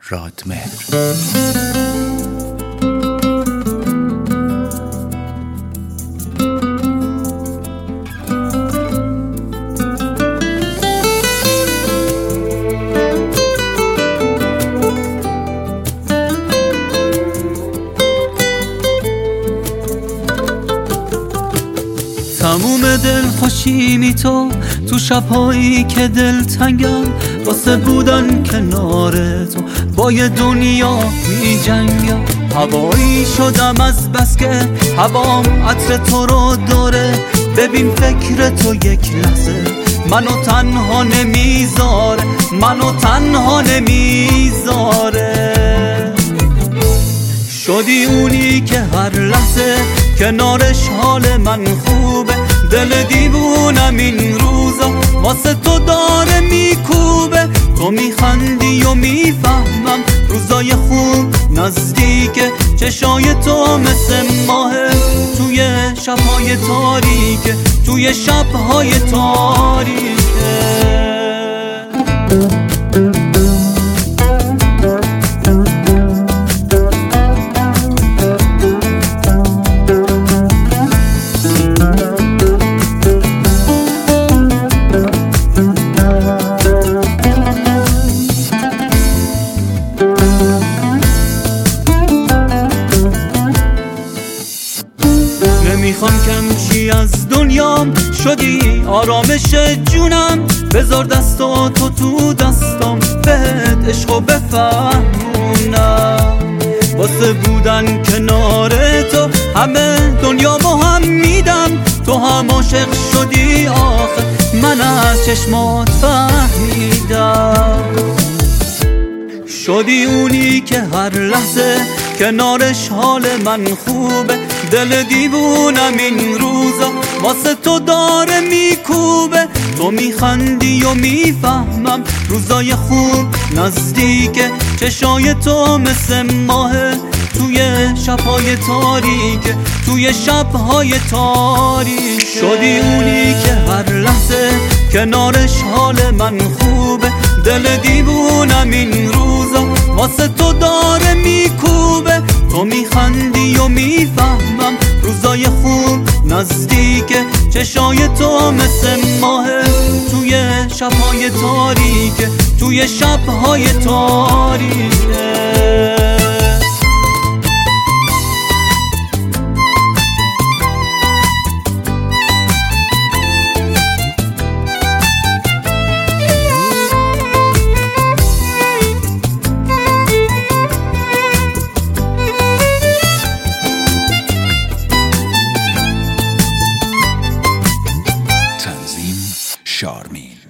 رادمهر. تموم دل خوشیمی تو شبهایی که دل تنگم، واسه بودن کنار تو با یه دنیا می جنگم. هوایی شدم از بس که هوام عطر تو رو داره، ببین فکر تو یک لحظه منو تنها نمیذاره، منو تنها نمیذاره. شدی اونی که هر لحظه کنارش حال من خوبه، دل دیوونم این روزا واسه تو داره میکوبه. تو میخندی و میفهمم روزای خوب نزدیکه، چشای تو مثل ماهه توی شبهای تاریکه، توی شبهای تاریکه. نمیخوام کمچی از دنیام، شدی آرامش جونم. بذار دستاتو تو دستام، بهت عشقو بفهمونم. واسه بودن کنار تو همه دنیا با هم میدم. تو هم عاشق شدی آخه، من از چشمات فهمیدم. شدی اونی که هر لحظه کنارش حال من خوبه، دل دیوونم این روزا واسه تو داره میکوبه. تو میخندی و میفهمم روزای خوب نزدیکه، چشای تو مثل ماهه توی شبهای تاریکه، توی شبهای تاریکه. شدی اونی که هر لحظه کنارش حال من خوبه، دل دیوونم این روزا واسه تو داره میکوبه. تو میخندی و میفهمم روزای خوب نزدیکه، چشای تو مثل ماهه توی شبهای تاریکه، توی شبهای تاریکه. شارمین.